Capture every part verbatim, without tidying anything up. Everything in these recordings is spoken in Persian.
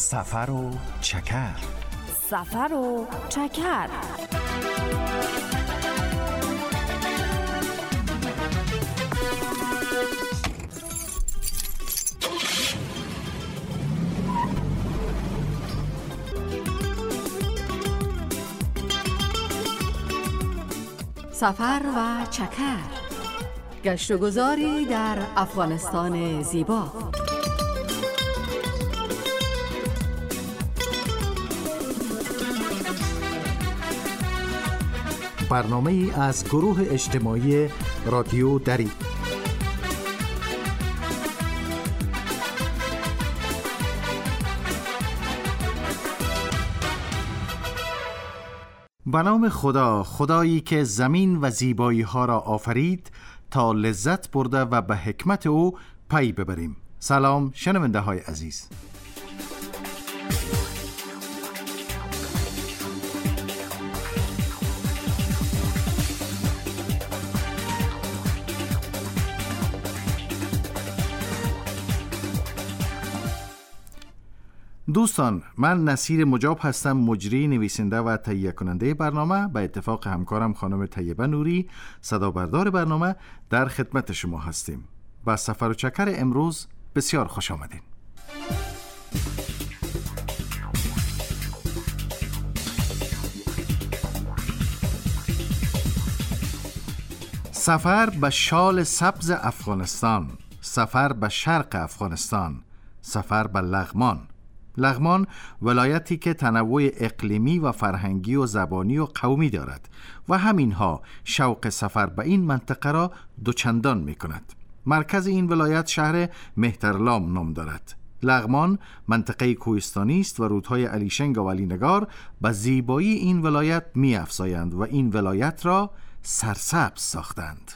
سفر و چکر. سفر و چکر. سفر و چکر، گشت و گذاری در افغانستان زیبا. برنامه ای از گروه اجتماعی رادیو دری. به نام خدا، خدایی که زمین و زیبایی ها را آفرید تا لذت برده و به حکمت او پی ببریم. سلام شنونده های عزیز. دوستان، من نصیر مجاب هستم، مجری، نویسنده و تهیه کننده برنامه. به اتفاق همکارم خانم طیبه نوری، صدا بردار برنامه، در خدمت شما هستیم. با سفر و چکر امروز بسیار خوش آمدین. سفر به شال سبز افغانستان، سفر به شرق افغانستان، سفر به لغمان. لغمان ولایتی که تنوع اقلیمی و فرهنگی و زبانی و قومی دارد و همینها شوق سفر به این منطقه را دوچندان می کند. مرکز این ولایت شهر مهترلام نام دارد. لغمان منطقه کوهستانی است و رودهای علیشنگ و علینگار به زیبایی این ولایت می افزایند و این ولایت را سرسبز ساختند.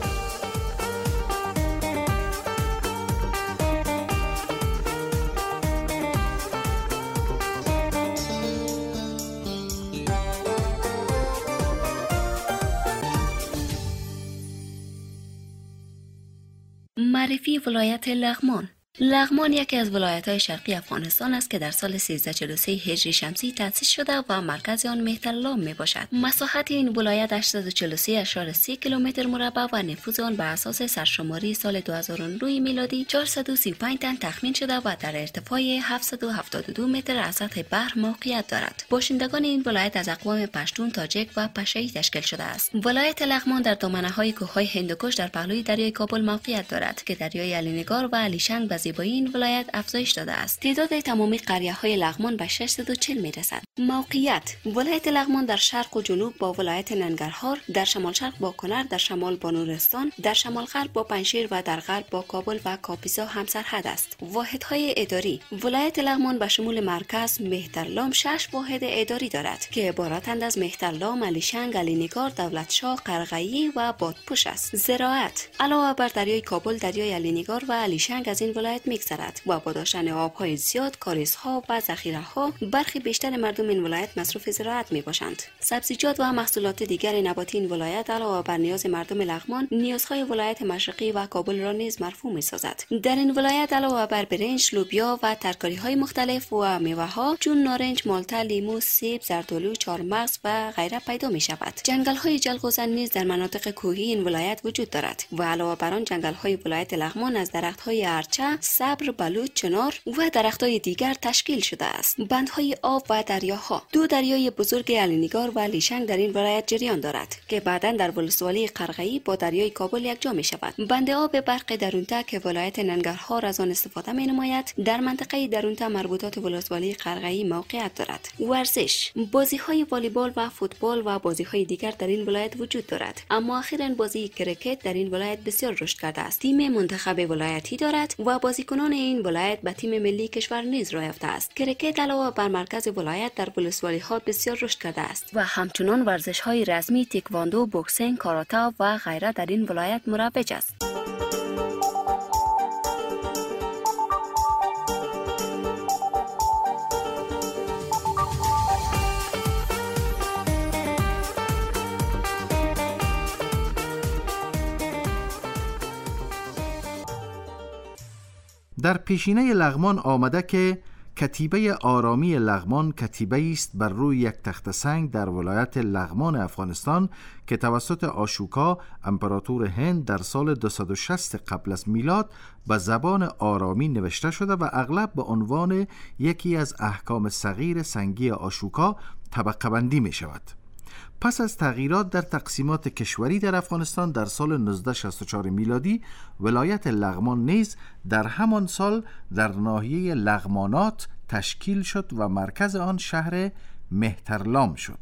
معرفی ولایت لغمان. لغمان یکی از ولایت‌های شرقی افغانستان است که در سال سیزده چهل و سه هجری شمسی تأسیس شده و مرکز آن مهترلام میباشد. مساحت این ولایت هشتصد و چهل و سه ممیز سه کیلومتر مربع و نفوذ آن بر اساس سرشماری سال دو هزار و نه میلادی چهارصد و سی و پنج تن تخمین شده و در ارتفاع هفتصد و هفتاد و دو متر از سطح بحر موقعیت دارد. باشندگان این ولایت از اقوام پشتون، تاجیک و پشه‌ای تشکیل شده است. ولایت لغمان در دامنه‌های کوههای هندوکش در پهلوی دریای کابل موقعیت دارد که دریای علینگار و علیشنگ به زیبایی این ولایت افزایش داده است. تعداد تمامی قریه‌های لغمان به ششصد و چهل میرسد. موقعیت: ولایت لغمان در شرق و جنوب با ولایت ننگرهار، در شمال شرق با کنر، در شمال با نورستان، در شمال غرب با پنجشیر و در غرب با کابل و کاپیسا همسرحد است. واحدهای اداری: ولایت لغمان به شمول مرکز مهترلام شش واحد اداری دارد که عبارتند از مهترلام، علیشنگ، علینگار، دولتشاه، قرغیی و بادپوش است. زراعت: علاوه بر دریای کابل، دریای علینگار و علیشنگ از این ولایت می‌گذرد و با داشتن آب‌های زیاد، کاریزها و ذخیره‌ها برخی بیشتر مردم این ولایت مصروف زراعت می‌باشند. سبزیجات و محصولات دیگر نباتی این ولایت علاوه بر نیاز مردم لغمان، نیازهای ولایت مشرقی و کابل را نیز مرفوع می‌سازد. در این ولایت علاوه بر برنج، لوبیا و ترکاری‌های مختلف و میوه‌ها چون نارنج، مالته، لیمو، سیب، زردآلو، چهارمغز و غیره پیدا می‌شود. جنگل‌های جلغوزن نیز در مناطق کوهی این ولایت وجود دارد و علاوه بر آن جنگل‌های ولایت لغمان از درخت‌های ارچه، صبر، بلوط، چنار و درختای دیگر تشکیل شده است. بندهای آب و دریاها: دو دریای بزرگ علینگار و علیشنگ در این ولایت جریان دارد که بعداً در ولسوالی قرغیی با دریای کابل یکجا می شود. بند آب برق درونته که ولایت ننگرهار از آن استفاده می نماید در منطقه درونته مربوطات ولسوالی قرغیی موقعیت دارد. ورزش: بازی‌های والیبال و فوتبال و بازی‌های دیگر در این ولایت وجود دارد، اما اخیراً بازی کرکت در این ولایت بسیار رشد کرده است. تیم منتخب ولایتی دارد و بازیکنان این ولایت به تیم ملی کشور نیز راه یافته است. کرکت علاوه بر مرکز ولایت در ولسوالی‌ها بسیار رشد کرده است و همچنان ورزش‌های رسمی تکواندو، بوکسینگ، کاراته و غیره در این ولایت مروج است. در پیشینه لغمان آمده که کتیبه آرامی لغمان کتیبه است بر روی یک تخت سنگ در ولایت لغمان افغانستان که توسط آشوکا امپراتور هند در سال دویست و شصت قبل از میلاد به زبان آرامی نوشته شده و اغلب به عنوان یکی از احکام صغیر سنگی آشوکا طبقه بندی می شود. پس از تغییرات در تقسیمات کشوری در افغانستان در سال نوزده صد و شصت و چهار میلادی، ولایت لغمان نیز در همان سال در ناحیه لغمانات تشکیل شد و مرکز آن شهر مهترلام شد.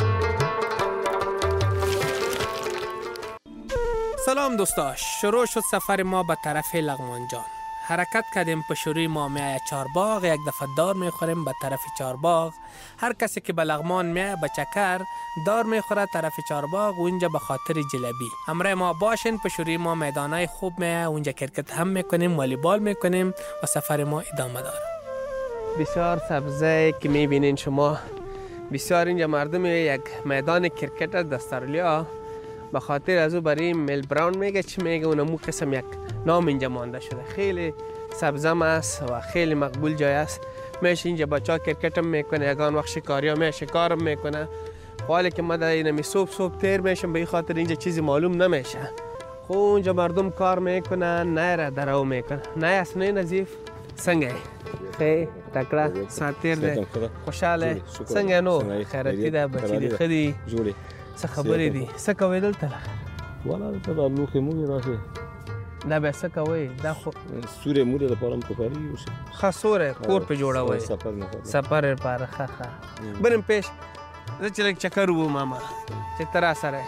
سلام دوستاش، شروع شد سفر ما به طرف لغمان جان. حرکت کردیم په شوری ما میای چارباغ، یک دفعه دار میخوریم به طرف چارباغ. هر کسی که به لغمان میای به چکر دار میخوره طرف چارباغ و اونجا به خاطر جلبی. همراه ما باشین، په شوری ما میدانای خوب میای، اونجا کرکت هم میکنیم، والیبال میکنیم و سفر ما ادامه داره. بسیار سبزه که میبینین شما، بسیار اینجا مردم یک میدان کرکت از استرالیا به خاطر از او برای میل براون میگه چی میگه، اونمو قسم یک نام اینجا مانده شده. خیلی سبزم است و خیلی مقبول جای است. میشه اینجا بچه ها کرکت هم میکنه، یگان وقت شکاری ها میشه شکار هم میکنه. حالی که ما در اینمی صبح صبح تیر میشم به این خاطر اینجا چیزی معلوم نمیشه. خب اونجا مردم کار میکنن، نه را درو میکنه. نه اصلا نظیف سنگه خیلی تکړه ساتیر ده خوشحاله څنګه نو خیرتی ده بچی دی خدي جوړي څه خبرې دي څه کوي دلته والا ته د لوخې مونږ راځي دا به څه کوي دا خو سورې مونږ د پرم په پاري وشه خاصوره کور په جوړوي سفر نه سفر پر خخه برم پیش زه چې لک چکر وو ماما چې ترا سره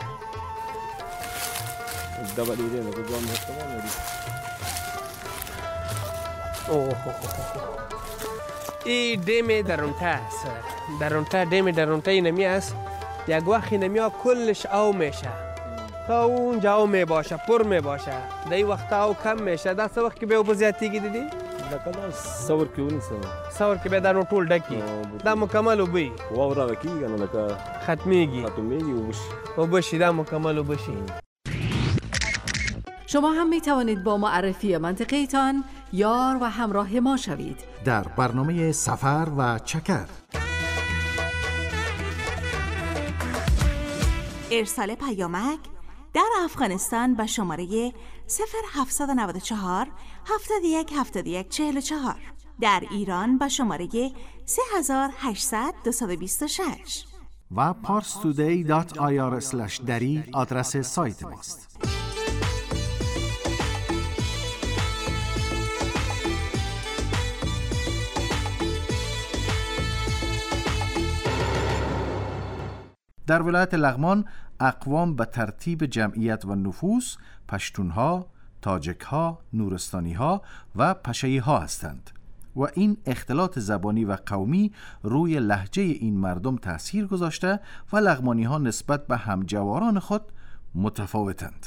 دا به دې نه کوم څه نه دي اوه ای دیم درونته است درونته دیم درونته اینمی است یک وقت اینمی ها کلش او میشه تا اونجا او می باشه پر می باشه در این وقت او کم میشه دا سه وقت که به او بزیادی گی دیدی؟ دا سور که اونی سور سور که به در نو طول دکی دا مکمل او بی واو را وکی گنو لکه ختمیگی ختمیگی و بشی و بشی دا مکمل او بشی. شما هم می توانید با معرفی منطقه‌تان یار و همراه ما شوید در برنامه سفر و چکر. ارسال پیامک در افغانستان به شماره صفر هفتصد و نود و چهار هفتاد و یک هفتاد و یک چهل و چهار، در ایران به شماره سه هزار و هشتصد دویست و بیست و شش و parstoday دات آی آر اسلش دری آدرس سایت ماست. در ولایت لغمان اقوام به ترتیب جمعیت و نفوس پشتونها، تاجکها، نورستانیها و پشهیها هستند و این اختلاط زبانی و قومی روی لهجه این مردم تأثیر گذاشته و لغمانیها نسبت به همجواران خود متفاوتند.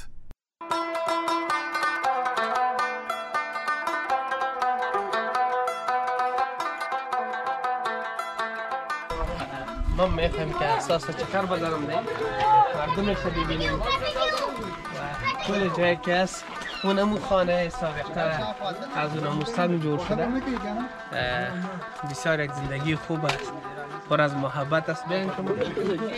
من میخوایم که احساس چکر بزنم نه مردمش رو ببینیم و کل جایی که هست اونمو خانه سابقتر از اونموستان جور شده. بسیار یک زندگی خوب است، پر از محبت است. بین شما یو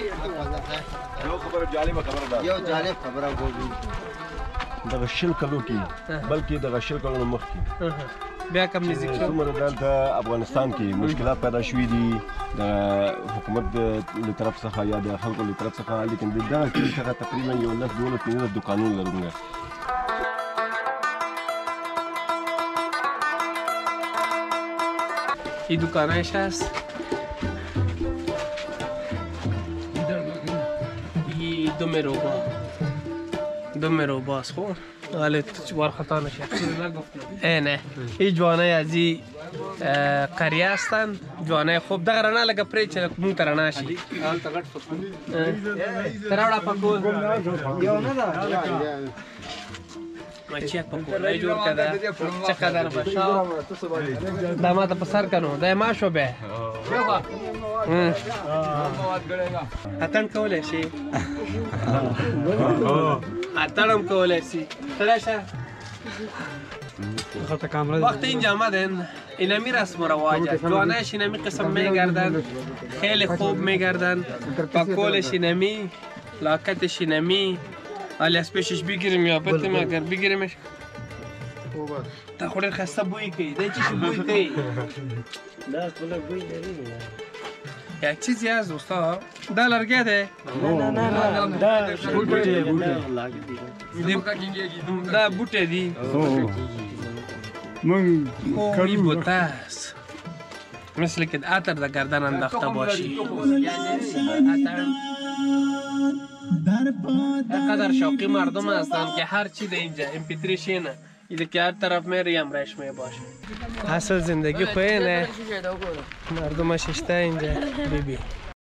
خبر جالب خبر ده یو جالب خبره وګورئ دغه شل کلو کې بلکې دغه شل کلو مخکې بیا کوم نزدیک شو څومره دلته افغانستان کې مشکلات پیدا شوي دي د حکومت له طرف څخه یا د خلکو له طرف څخه، لیکن دغه کې څنګه تقریبا یو لس دولس پنځه دکانونه لرو. این دکانایش هست، این دو مروبا دو مروبا است. خب ولی چوار خطا نشه نه این جوانه از این قریه هستن، جوانه خوب دغه رانه لگه پری چه مون ترانه شي تراوړه پکول یو نه ده مچیک پکول جوړ کړه څه قدر بشا دا ما ته په سر کنو دا ما شو به اتن کولای شي اتنم کولای شي تراشه وقتی اینجا آمدن اینمی رسم و رواج جوانش اینمی قسم میگردن، خیلی خوب میگردن، پاکولش اینمی، لاکتش اینمی. حالی از پیشش بگیریم یا بتیم اگر بگیریمش تا خودت خسته بوی که ده چیش بوی که ده خلا بوی نریم یک چیزی از دوستا ده لرگه ده نه نه نه نه ده بوته بوته ده بوته دی من این بوته است مثل که عطر در گردن انداخته باشی. اینقدر شوقی مردم هستند که هر چی در اینجا ام پی تری شینه ایده که هر طرف میری هم رشمه باشه. اصل زندگی خویه نه مردم ششته اینجا بی بی.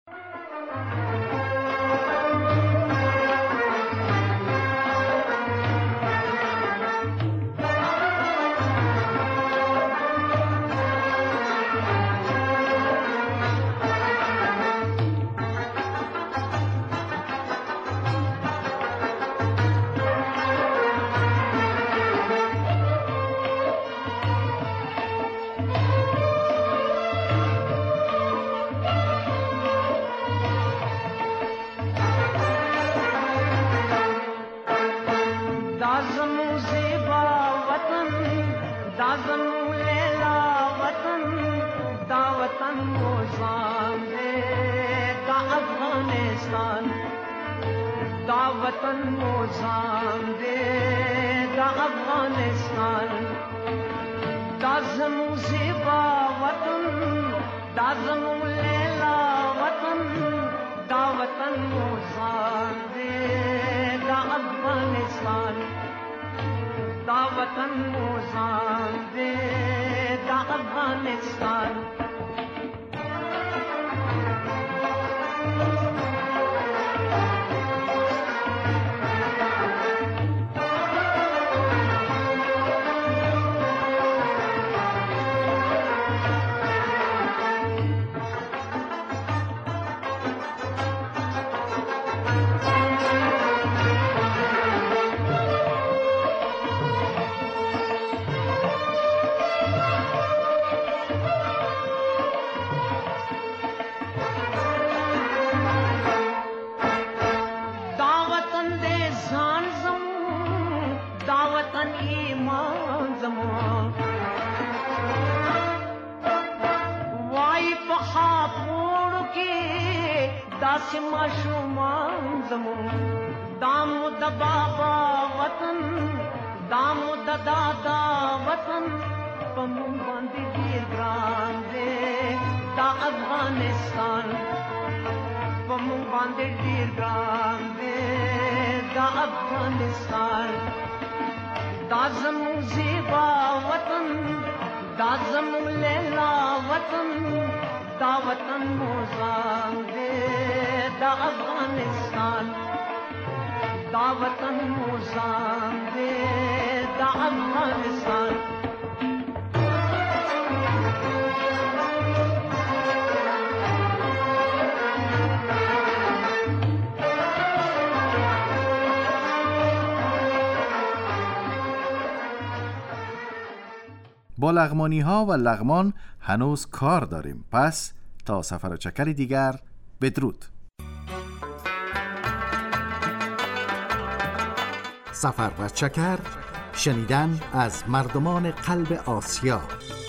با لغمانی ها و لغمان هنوز کار داریم. پس تا سفر و چکری دیگر بدرود. سفر و چکر، شنیدن از مردمان قلب آسیا.